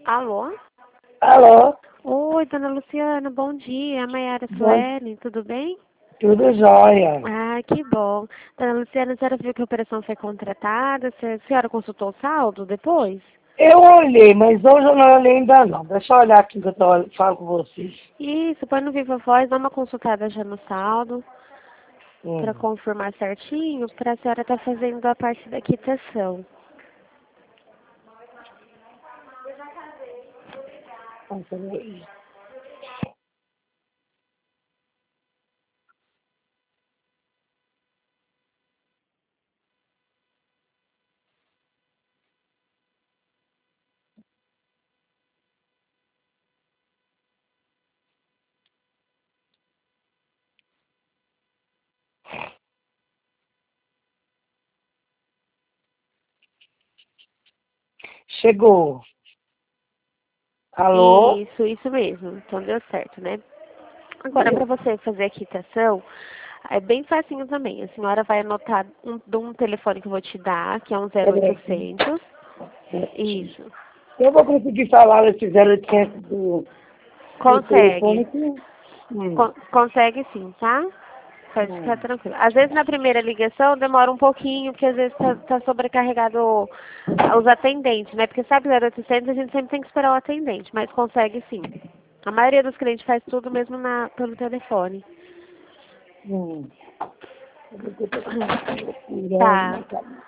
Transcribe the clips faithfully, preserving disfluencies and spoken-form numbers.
Alô? Alô? Oi, dona Luciana, bom dia. A Maiara Bom, Suelen, tudo bem? tudo jóia. Ah, que bom. Dona Luciana, a senhora viu que a operação foi contratada? A senhora consultou o saldo depois? Eu olhei, mas hoje eu não olhei ainda não. Deixa eu olhar aqui que eu tô, falo com vocês. Isso, põe no Viva Voz, dá uma consultada já no saldo, para Hum. confirmar certinho, para a senhora estar fazendo a parte da quitação. Ah, peraí. Chegou. Alô? Isso, isso mesmo. Então deu certo, né? Agora, para você fazer a quitação, é bem facinho também. A senhora vai anotar um, de um telefone que eu vou te dar, que é um zero Peraí. oitocentos. Isso. Eu vou conseguir falar esse zero oitocentos do, do telefone Consegue. aqui. Hum. Con- consegue sim, tá? Pode ficar Hum. tranquilo. Às vezes na primeira ligação demora um pouquinho, porque às vezes tá, tá sobrecarregado os atendentes, né? Porque sabe zero oitocentos a gente sempre tem que esperar o atendente, mas consegue sim. A maioria dos clientes faz tudo mesmo na, pelo telefone. Hum. Eu vou ter que tirar Tá. minha cabeça.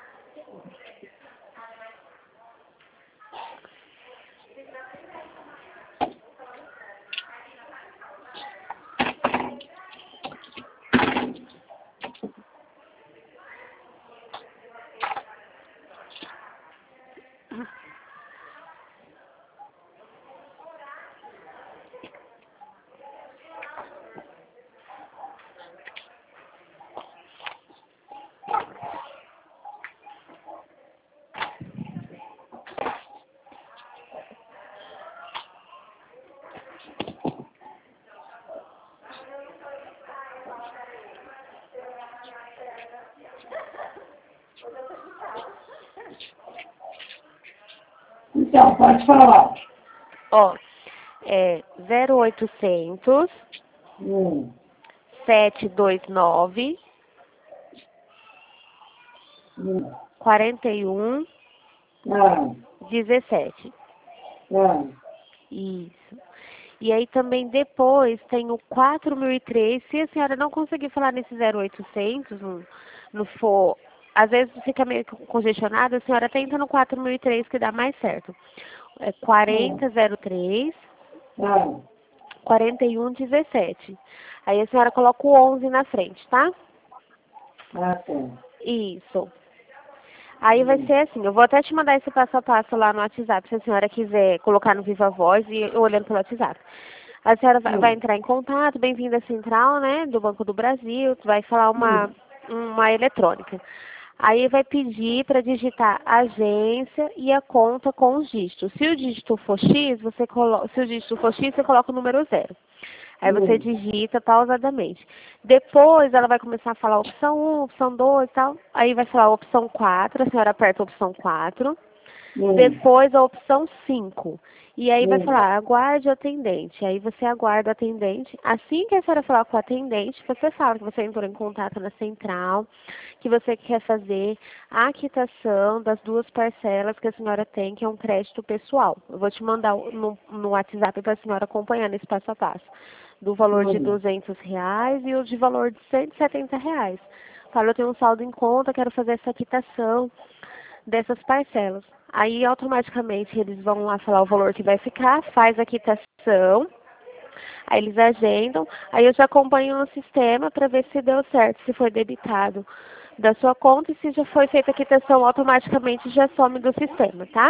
Então, pode falar. Ó, é zero oitocentos, Hum. sete dois nove, Hum. quarenta e um, Ah. dezessete. Ah. Isso. E aí também depois tem o quatro mil e três. Se a senhora não conseguir falar nesse zero oitocentos, não, não for, às vezes fica meio que congestionado, a senhora tenta no quatro mil e três que dá mais certo. É quarenta zero três, Ah. quarenta e um dezessete. Aí a senhora coloca o onze na frente, tá? Ah, tá. Isso. Aí vai Hum. ser assim, eu vou até te mandar esse passo a passo lá no WhatsApp, se a senhora quiser colocar no Viva Voz e eu olhando pelo WhatsApp. A senhora vai, vai Hum. entrar em contato, bem-vinda à central, né, do Banco do Brasil, vai falar uma, Hum. uma eletrônica. Aí vai pedir para digitar a agência e a conta com os dígitos. Se o dígito for X, você colo... se o dígito for X, você coloca o número zero. Aí você Hum. digita pausadamente. Depois ela vai começar a falar opção um, opção dois e tal. Aí vai falar opção quatro, a senhora aperta a opção quatro. Hum. Depois a opção cinco. E aí vai Hum. falar, aguarde o atendente. Aí você aguarda o atendente. Assim que a senhora falar com o atendente, você fala que você entrou em contato na central, que você quer fazer a quitação das duas parcelas que a senhora tem, que é um crédito pessoal. Eu vou te mandar no, no WhatsApp para a senhora acompanhar nesse passo a passo. Do valor de Hum. duzentos reais e o de valor de cento e setenta reais. Fala, eu tenho um saldo em conta, quero fazer essa quitação dessas parcelas. Aí automaticamente eles vão lá falar o valor que vai ficar, faz a quitação, aí eles agendam, aí eu já acompanho no sistema para ver se deu certo, se foi debitado da sua conta e se já foi feita a quitação, automaticamente já some do sistema, tá?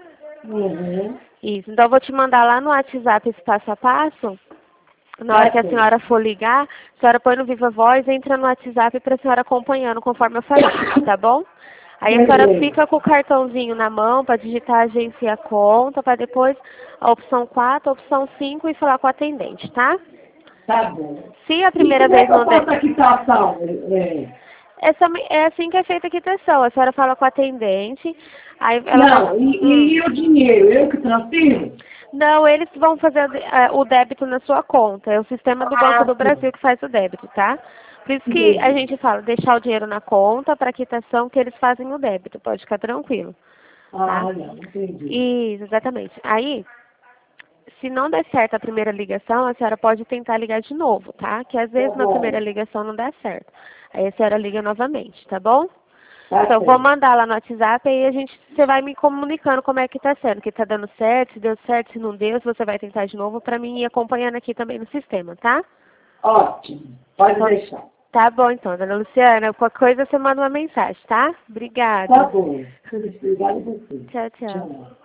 Uhum. Isso, então eu vou te mandar lá no WhatsApp esse passo a passo. Na hora Tá que a certo. senhora for ligar, a senhora põe no Viva Voz, entra no WhatsApp para a senhora acompanhando, conforme eu falei, tá bom? Aí a senhora Beleza. fica com o cartãozinho na mão para digitar a agência e a conta, para depois a opção quatro, a opção cinco e falar com o atendente, tá? Tá bom. Se a E primeira como é vez que eu não der... faço a quitação? É, essa, é assim que é feita a quitação. A senhora fala com a atendente, aí ela Não, vai... e, Hum. e o dinheiro? Eu que transfiro? Não, eles vão fazer o débito na sua conta. É o sistema do Banco Ah, do sim. Brasil que faz o débito, tá? Por isso que a Entendi. gente fala, deixar o dinheiro na conta para quitação que eles fazem o débito. Pode ficar tranquilo, tá? Ah, não, entendi. Isso, exatamente. Aí, se não der certo a primeira ligação, a senhora pode tentar ligar de novo, tá? Que às Tá vezes na primeira bom. ligação não dá certo. Aí a senhora liga novamente, tá bom? Tá Então, eu vou certo. mandar lá no WhatsApp e a gente, você vai me comunicando como é que tá sendo, que tá dando certo, se deu certo, se não deu, se você vai tentar de novo, pra mim ir acompanhando aqui também no sistema, tá? Ótimo. Pode Então, deixar. tá bom então, dona Luciana, qualquer coisa você manda uma mensagem, tá? Tá Obrigada. bom. Obrigada a você. Tchau, tchau. Tchau.